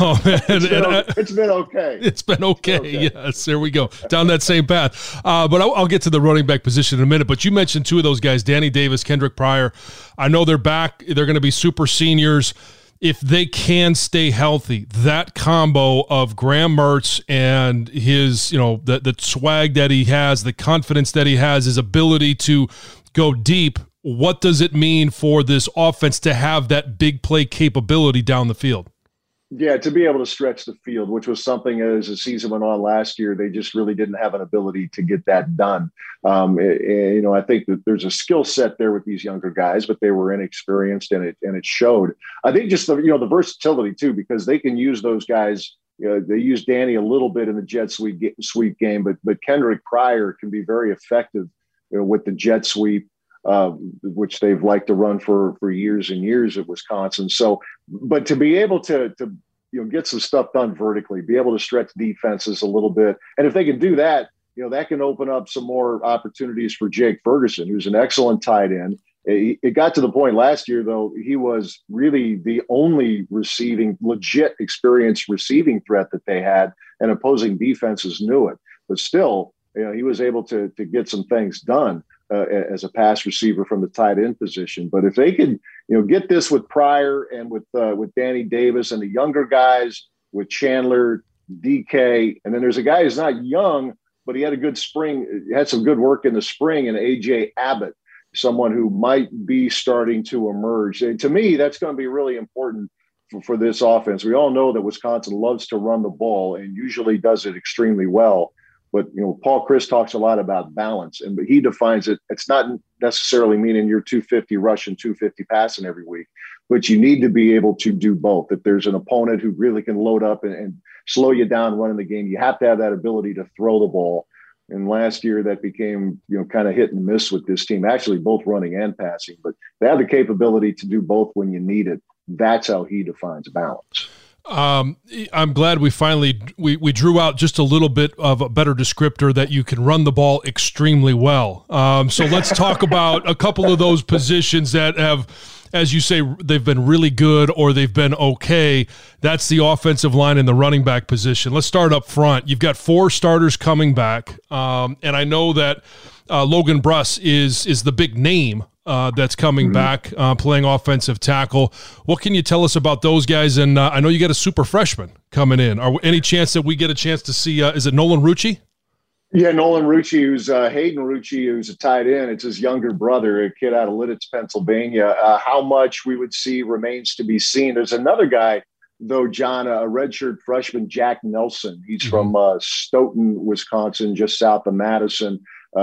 It's been okay. It's been okay. Yes, there we go. Down that same path. But I'll get to the running back position in a minute. But you mentioned two of those guys, Danny Davis, Kendrick Pryor. I know they're back. They're going to be super seniors. If they can stay healthy, that combo of Graham Mertz and his, the swag that he has, the confidence that he has, his ability to go deep, what does it mean for this offense to have that big play capability down the field? Yeah, to be able to stretch the field, which was something as the season went on last year, they just really didn't have an ability to get that done. I think that there's a skill set there with these younger guys, but they were inexperienced, and it showed. I think just the versatility too, because they can use those guys. They use Danny a little bit in the jet sweep game, but Kendrick Pryor can be very effective with the jet sweep, which they've liked to run for years and years at Wisconsin. So, but to be able to get some stuff done vertically, be able to stretch defenses a little bit, and if they can do that, that can open up some more opportunities for Jake Ferguson, who's an excellent tight end. It got to the point last year, though, he was really the only legit experienced receiving threat that they had, and opposing defenses knew it. But still, he was able to get some things done as a pass receiver from the tight end position. But if they could, get this with Pryor and with Danny Davis and the younger guys with Chandler, DK, and then there's a guy who's not young, but he had a good spring, had some good work in the spring, and AJ Abbott, someone who might be starting to emerge. And to me, that's going to be really important for this offense. We all know that Wisconsin loves to run the ball and usually does it extremely well. But, Paul Chryst talks a lot about balance, but he defines it. It's not necessarily meaning you're 250 rushing, 250 passing every week, but you need to be able to do both. If there's an opponent who really can load up and slow you down running the game, you have to have that ability to throw the ball. And last year that became, kind of hit and miss with this team, actually both running and passing, but they have the capability to do both when you need it. That's how he defines balance. I'm glad we finally we drew out just a little bit of a better descriptor that you can run the ball extremely well. So let's talk about a couple of those positions that have, as you say, they've been really good or they've been okay. That's the offensive line and the running back position. Let's start up front. You've got 4 starters coming back, and I know that Logan Bruss is the big name that's coming back, playing offensive tackle. What can you tell us about those guys? And I know you got a super freshman coming in. Any chance that we get a chance to see, is it Nolan Rucci? Yeah, Nolan Rucci, who's Hayden Rucci, who's a tight end. It's his younger brother, a kid out of Lititz, Pennsylvania. How much we would see remains to be seen. There's another guy, though, John, a redshirt freshman, Jack Nelson. He's from Stoughton, Wisconsin, just south of Madison.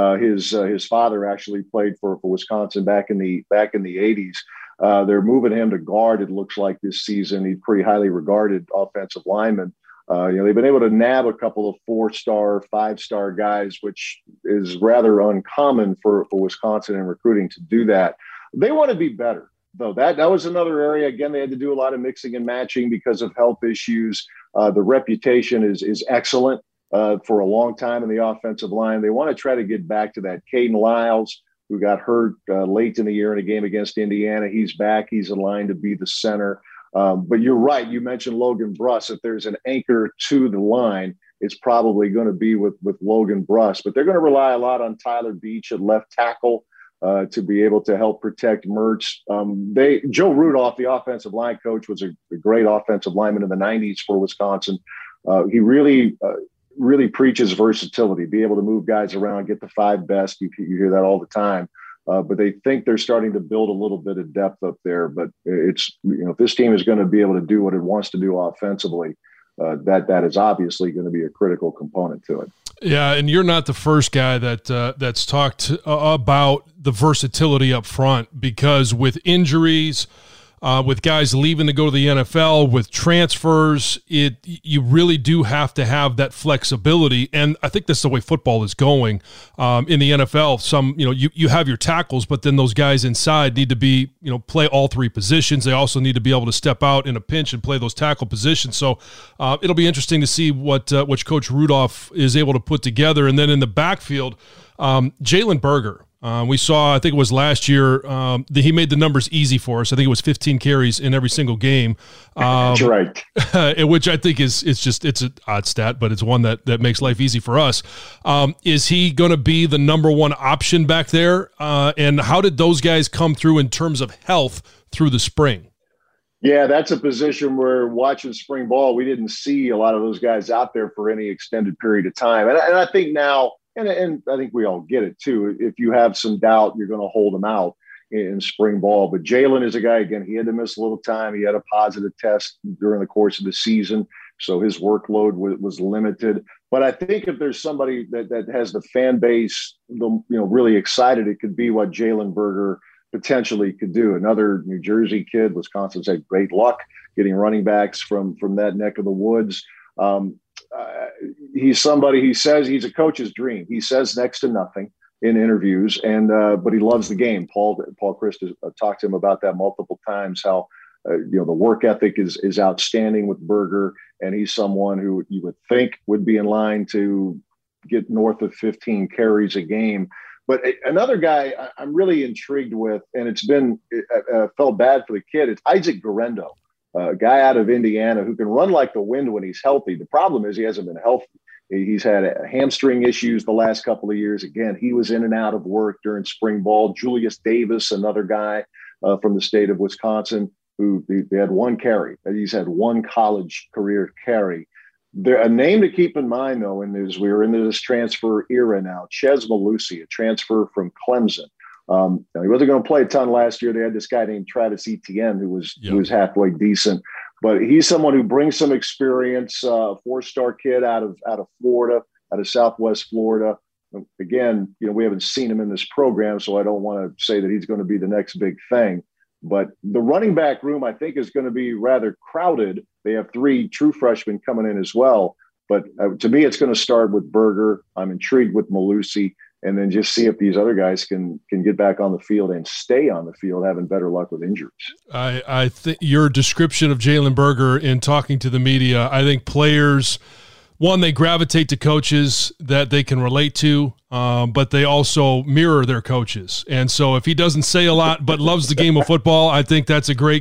His father actually played for Wisconsin back in the 80s. They're moving him to guard, it looks like, this season. He's pretty highly regarded offensive lineman. They've been able to nab a couple of 4-star, 5-star guys, which is rather uncommon for Wisconsin in recruiting to do that. They want to be better, though. That was another area. Again, they had to do a lot of mixing and matching because of health issues. The reputation is excellent for a long time in the offensive line. They want to try to get back to that. Caden Lyles, who got hurt late in the year in a game against Indiana, he's back. He's in line to be the center. But you're right. You mentioned Logan Bruss. If there's an anchor to the line, it's probably going to be with Logan Bruss. But they're going to rely a lot on Tyler Beach at left tackle to be able to help protect Mertz. Joe Rudolph, the offensive line coach, was a great offensive lineman in the 90s for Wisconsin. He really preaches versatility, be able to move guys around, get the 5 best. You hear that all the time. But they think they're starting to build a little bit of depth up there. But it's, if this team is going to be able to do what it wants to do offensively, that is obviously going to be a critical component to it. Yeah, and you're not the first guy that's talked about the versatility up front, because with injuries, with guys leaving to go to the NFL, with transfers, you really do have to have that flexibility. And I think that's the way football is going. In the NFL, you have your tackles, but then those guys inside need to be, play all 3 positions. They also need to be able to step out in a pinch and play those tackle positions. So it'll be interesting to see what Coach Rudolph is able to put together. And then in the backfield, Jalen Berger We saw, I think it was last year, he made the numbers easy for us. I think it was 15 carries in every single game. That's right. Which I think it's an odd stat, but it's one that makes life easy for us. Is he going to be the number one option back there? And how did those guys come through in terms of health through the spring? Yeah, that's a position where watching spring ball, we didn't see a lot of those guys out there for any extended period of time. And I think now, and I think we all get it too, if you have some doubt, you're going to hold them out in spring ball. But Jalen is a guy, again, he had to miss a little time. He had a positive test during the course of the season, so his workload was limited. But I think if there's somebody that has the fan base, really excited, it could be what Jalen Berger potentially could do. Another New Jersey kid. Wisconsin's had great luck getting running backs from that neck of the woods. He's somebody, he says he's a coach's dream. He says next to nothing in interviews, but he loves the game. Paul Chryst has talked to him about that multiple times, how the work ethic is outstanding with Berger, and he's someone who you would think would be in line to get north of 15 carries a game. But another guy I'm really intrigued with, and it's been felt bad for the kid, it's Isaac Guerendo, a guy out of Indiana who can run like the wind when he's healthy. The problem is he hasn't been healthy. He's had hamstring issues the last couple of years. Again, he was in and out of work during spring ball. Julius Davis, another guy from the state of Wisconsin, who they had one carry. He's had one college career carry. A name to keep in mind, though, and as we're into this transfer era now, Chez Mellusi, a transfer from Clemson. He wasn't going to play a ton last year. They had this guy named Travis Etienne who was halfway decent. But he's someone who brings some experience, four-star kid out of Florida, out of Southwest Florida. Again, we haven't seen him in this program, so I don't want to say that he's going to be the next big thing. But the running back room, I think, is going to be rather crowded. They have 3 true freshmen coming in as well. But to me, it's going to start with Berger. I'm intrigued with Mellusi, and then just see if these other guys can get back on the field and stay on the field, having better luck with injuries. I think your description of Jalen Berger in talking to the media, I think players, one, they gravitate to coaches that they can relate to, but they also mirror their coaches. And so if he doesn't say a lot but loves the game of football, I think that's a great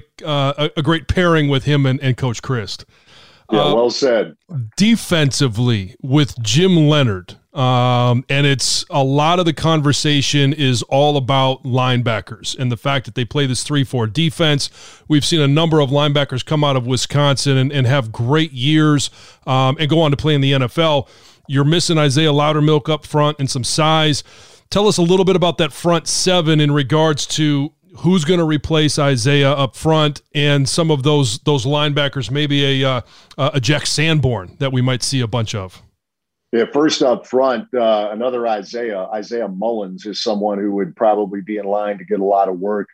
pairing with him and Coach Chryst. Yeah, well said. Defensively with Jim Leonhard, and it's a lot of the conversation is all about linebackers and the fact that they play this 3-4 defense. We've seen a number of linebackers come out of Wisconsin and have great years and go on to play in the NFL. You're missing Isaiah Loudermilk up front and some size. Tell us a little bit about that front 7 in regards to who's going to replace Isaiah up front and some of those linebackers, maybe a Jack Sanborn that we might see a bunch of. Yeah, first up front, another Isaiah Mullins is someone who would probably be in line to get a lot of work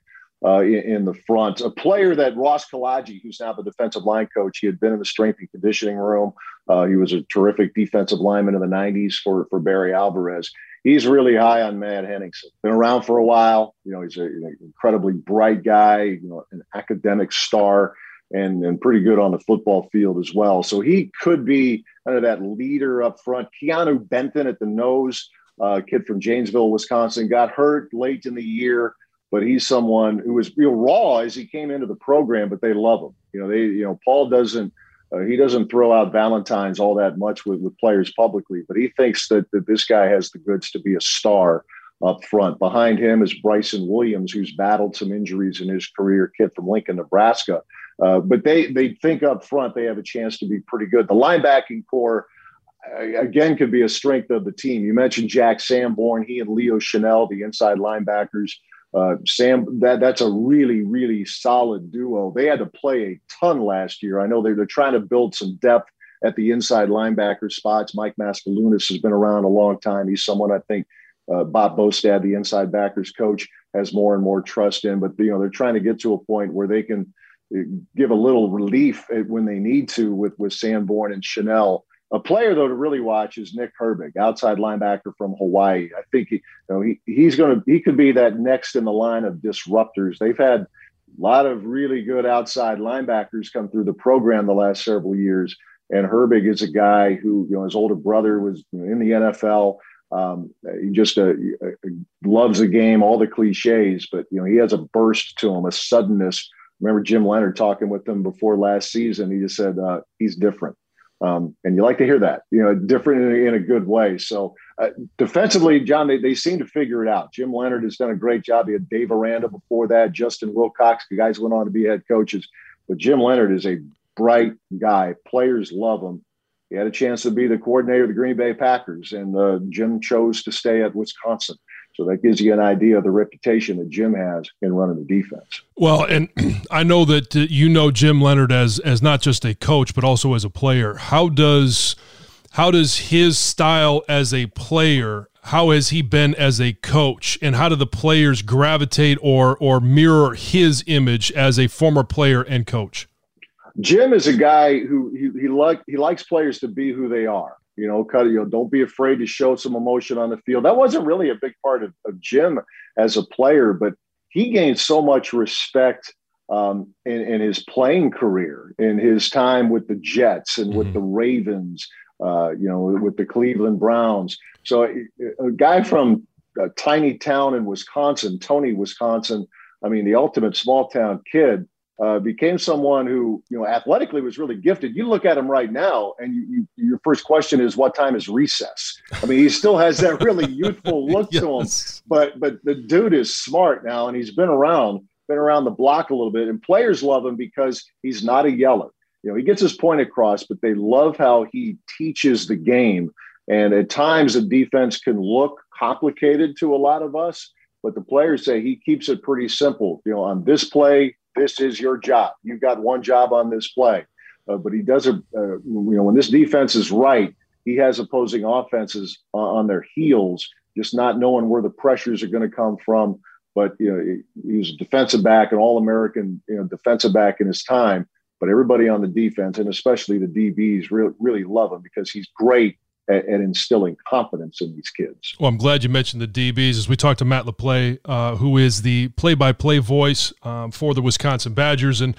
in the front. A player that Ross Kalaji, who's now the defensive line coach, he had been in the strength and conditioning room. He was a terrific defensive lineman in the 90s for Barry Alvarez. He's really high on Matt Henningsen. Been around for a while. He's an incredibly bright guy, an academic star, and pretty good on the football field as well. So he could be kind of that leader up front. Keanu Benton at the nose, kid from Janesville, Wisconsin, got hurt late in the year, but he's someone who was real raw as he came into the program, but they love him. Paul doesn't. He doesn't throw out Valentines all that much with players publicly, but he thinks that this guy has the goods to be a star up front. Behind him is Bryson Williams, who's battled some injuries in his career, kid from Lincoln, Nebraska. But they think up front they have a chance to be pretty good. The linebacking core, again, could be a strength of the team. You mentioned Jack Sanborn, he and Leo Chanel, the inside linebackers. That's a really, really solid duo. They had to play a ton last year. I know they're trying to build some depth at the inside linebacker spots. Mike Mascalunas has been around a long time. He's someone I think Bob Bostad, the inside backers coach, has more and more trust in. But they're trying to get to a point where they can give a little relief when they need to with Sanborn and Chanel. A player, though, to really watch is Nick Herbig, outside linebacker from Hawaii. I think he could be that next in the line of disruptors. They've had a lot of really good outside linebackers come through the program the last several years, and Herbig is a guy who, his older brother was in the NFL. He just loves the game, all the cliches, but he has a burst to him, a suddenness. Remember Jim Leonard talking with him before last season. He just said he's different. And you like to hear that, different in a good way. So defensively, John, they seem to figure it out. Jim Leonard has done a great job. He had Dave Aranda before that, Justin Wilcox. The guys went on to be head coaches. But Jim Leonard is a bright guy. Players love him. He had a chance to be the coordinator of the Green Bay Packers, and Jim chose to stay at Wisconsin. So that gives you an idea of the reputation that Jim has in running the defense. Well, and I know that Jim Leonard as not just a coach, but also as a player. How does his style as a player, how has he been as a coach, and how do the players gravitate or mirror his image as a former player and coach? Jim is a guy who he likes players to be who they are. Don't be afraid to show some emotion on the field. That wasn't really a big part of Jim as a player, but he gained so much respect in his playing career, in his time with the Jets and with the Ravens, with the Cleveland Browns. So a guy from a tiny town in Wisconsin, Tony, Wisconsin, the ultimate small town kid, became someone who, athletically was really gifted. You look at him right now and your first question is, what time is recess? He still has that really youthful look to him, but the dude is smart now, and he's been around the block a little bit, and players love him because he's not a yeller. He gets his point across, but they love how he teaches the game. And at times the defense can look complicated to a lot of us, but the players say he keeps it pretty simple. On this play, this is your job. You've got one job on this play. But he does it, when this defense is right, he has opposing offenses on their heels, just not knowing where the pressures are going to come from. But, he's a defensive back, an All-American, defensive back in his time. But everybody on the defense, and especially the DBs, really love him because he's great at instilling confidence in these kids. Well, I'm glad you mentioned the DBs. As we talked to Matt LaPlay, who is the play-by-play voice for the Wisconsin Badgers, and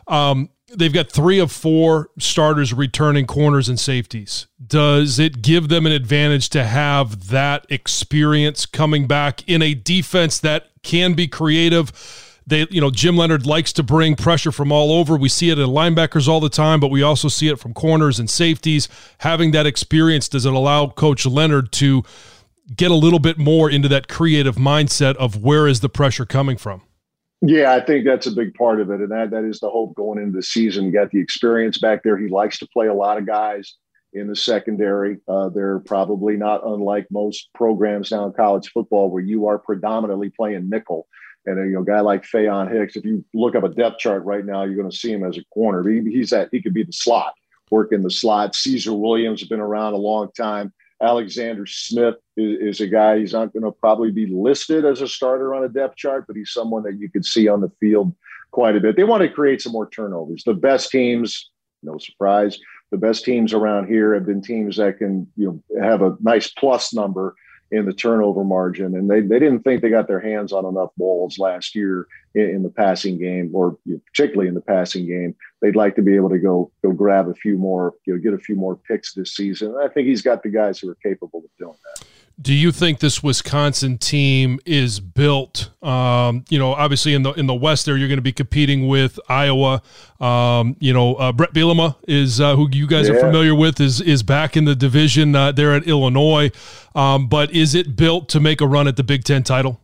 they've got 3 of 4 starters returning corners and safeties. Does it give them an advantage to have that experience coming back in a defense that can be creative? Jim Leonard likes to bring pressure from all over. We see it in linebackers all the time, but we also see it from corners and safeties. Having that experience, does it allow Coach Leonard to get a little bit more into that creative mindset of where is the pressure coming from? Yeah, I think that's a big part of it, and that is the hope going into the season. You got the experience back there. He likes to play a lot of guys in the secondary. They're probably not unlike most programs now in college football where you are predominantly playing nickel. And a guy like Faion Hicks, if you look up a depth chart right now, you're going to see him as a corner. He could be the slot, work in the slot. Caesar Williams has been around a long time. Alexander Smith is a guy, he's not going to probably be listed as a starter on a depth chart, but he's someone that you could see on the field quite a bit. They want to create some more turnovers. The best teams, no surprise, the best teams around here have been teams that can have a nice plus number in the turnover margin. And they didn't think they got their hands on enough balls last year in the passing game, or particularly in the passing game. They'd like to be able to go grab a few more, get a few more picks this season. And I think he's got the guys who are capable of doing that. Do you think this Wisconsin team is built? Obviously in the West, there you're going to be competing with Iowa. Brett Bielema is who you guys are familiar with is back in the division there at Illinois. But is it built to make a run at the Big Ten title?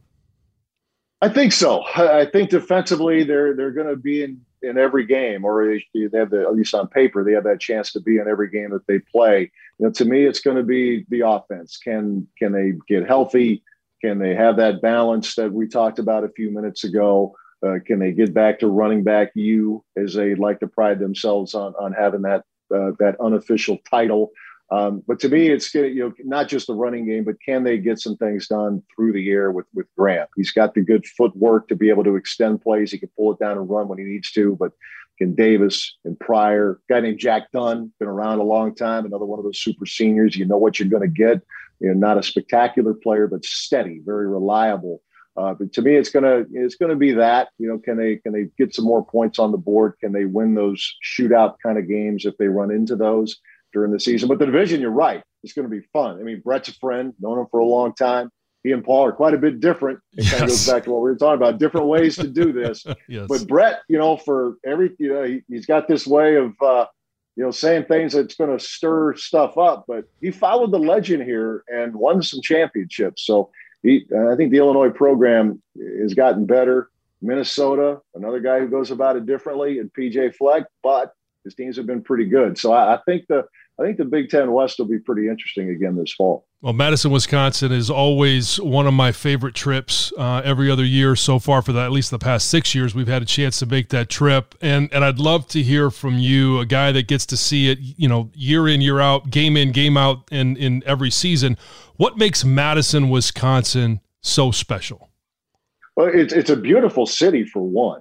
I think so. I think defensively they're going to be in every game, or they have at least on paper, they have that chance to be in every game that they play. To me, it's going to be the offense. Can they get healthy? Can they have that balance that we talked about a few minutes ago? Can they get back to running back as they like to pride themselves on having that unofficial title? But to me, it's not just the running game, but can they get some things done through the air with Grant? He's got the good footwork to be able to extend plays. He can pull it down and run when he needs to, but can Davis and Pryor, a guy named Jack Dunn, been around a long time, another one of those super seniors. You know what you're going to get. Not a spectacular player, but steady, very reliable. But to me, it's gonna be that. Can they get some more points on the board? Can they win those shootout kind of games if they run into those during the season? But the division, you're right. It's going to be fun. I mean, Brett's a friend, known him for a long time. He and Paul are quite a bit different. It kind of goes back to what we were talking about, different ways to do this. Yes. But Brett, for he's got this way of, saying things that's going to stir stuff up. But he followed the legend here and won some championships. So I think the Illinois program has gotten better. Minnesota, another guy who goes about it differently, and PJ Fleck, but his teams have been pretty good. So I think the Big Ten West will be pretty interesting again this fall. Well, Madison, Wisconsin is always one of my favorite trips every other year so far. For at least the past 6 years, we've had a chance to make that trip. And I'd love to hear from you, a guy that gets to see it, year in, year out, game in, game out, and in every season. What makes Madison, Wisconsin so special? Well, it's a beautiful city for one.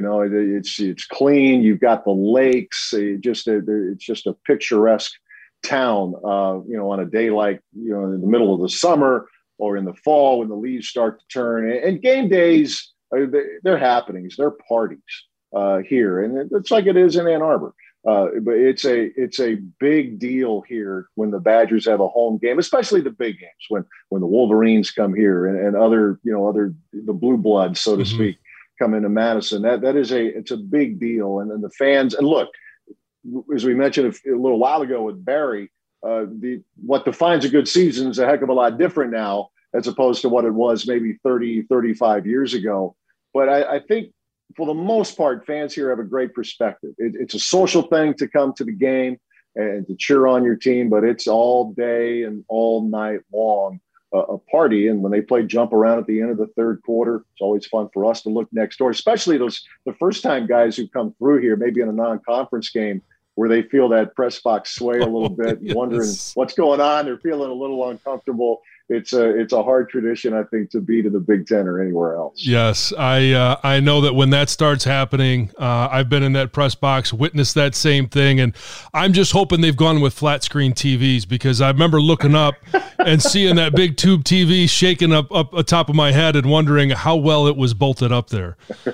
It's clean. You've got the lakes. It's just a picturesque town. On a day like in the middle of the summer or in the fall when the leaves start to turn. And game days, they're happenings. They're parties here, and it's like it is in Ann Arbor. But it's a big deal here when the Badgers have a home game, especially the big games when the Wolverines come here and other the blue bloods, so to speak, come into Madison. It's a big deal. And then the fans, and look, as we mentioned a little while ago with Barry, what defines a good season is a heck of a lot different now as opposed to what it was maybe 30, 35 years ago. But I think for the most part, fans here have a great perspective. It's a social thing to come to the game and to cheer on your team, but it's all day and all night long a party. And when they play jump around at the end of the third quarter, it's always fun for us to look next door, especially the first-time guys who come through here, maybe in a non-conference game, where they feel that press box sway a little bit, and wondering what's going on. They're feeling a little uncomfortable. It's a hard tradition, I think, to beat in the Big Ten or anywhere else. Yes, I know that when that starts happening, I've been in that press box, witnessed that same thing, and I'm just hoping they've gone with flat screen TVs, because I remember looking up and seeing that big tube TV shaking up atop of my head and wondering how well it was bolted up there.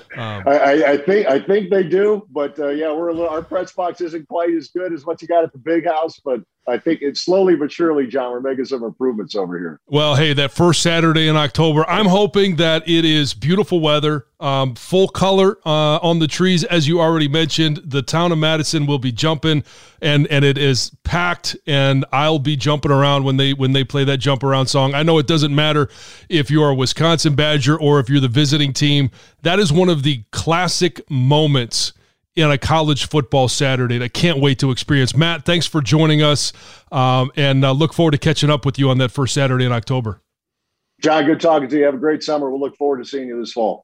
I think they do, but our press box isn't quite as good as what you got at the big house, but I think it's slowly but surely, John, we're making some improvements over here. Well, hey, that first Saturday in October, I'm hoping that it is beautiful weather, full color on the trees, as you already mentioned. The town of Madison will be jumping, and it is packed, and I'll be jumping around when they play that jump around song. I know it doesn't matter if you're a Wisconsin Badger or if you're the visiting team. That is one of the classic moments in a college football Saturday, and I can't wait to experience. Matt, thanks for joining us, and look forward to catching up with you on that first Saturday in October. John, good talking to you. Have a great summer. We'll look forward to seeing you this fall.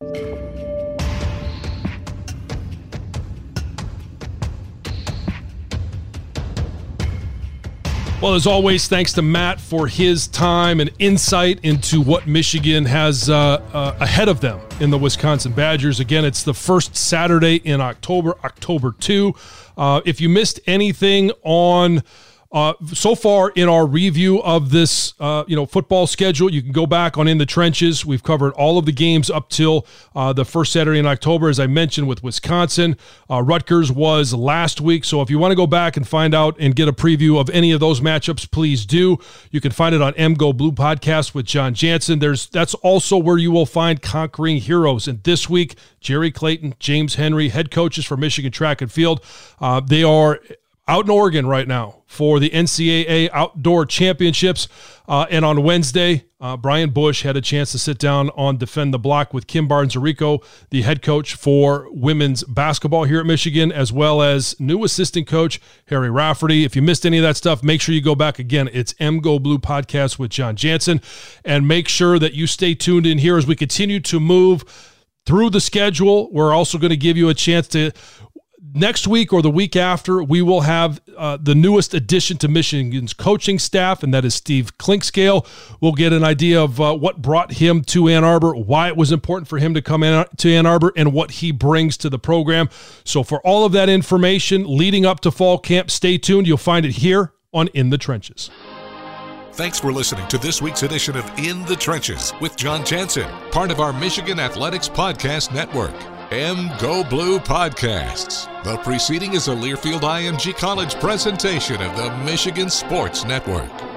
Well, as always, thanks to Matt for his time and insight into what Michigan has ahead of them in the Wisconsin Badgers. Again, it's the first Saturday in October, October 2. If you missed anything on so far in our review of this football schedule, you can go back on In the Trenches. We've covered all of the games up till the first Saturday in October, as I mentioned, with Wisconsin. Rutgers was last week, so if you want to go back and find out and get a preview of any of those matchups, please do. You can find it on MGO Blue Podcast with John Jansen. That's also where you will find Conquering Heroes. And this week, Jerry Clayton, James Henry, head coaches for Michigan Track and Field. They are out in Oregon right now for the NCAA Outdoor Championships. And on Wednesday, Brian Bush had a chance to sit down on Defend the Block with Kim Barnes-Arico, the head coach for women's basketball here at Michigan, as well as new assistant coach Harry Rafferty. If you missed any of that stuff, make sure you go back again. It's MGO Blue Podcast with John Jansen. And make sure that you stay tuned in here as we continue to move through the schedule. We're also going to give you a chance to next week or the week after, we will have the newest addition to Michigan's coaching staff, and that is Steve Clinkscale. We'll get an idea of what brought him to Ann Arbor, why it was important for him to come in to Ann Arbor, and what he brings to the program. So for all of that information leading up to fall camp, stay tuned. You'll find it here on In the Trenches. Thanks for listening to this week's edition of In the Trenches with John Jansen, part of our Michigan Athletics Podcast Network. MGO Blue Podcasts. The preceding is a Learfield IMG College presentation of the Michigan Sports Network.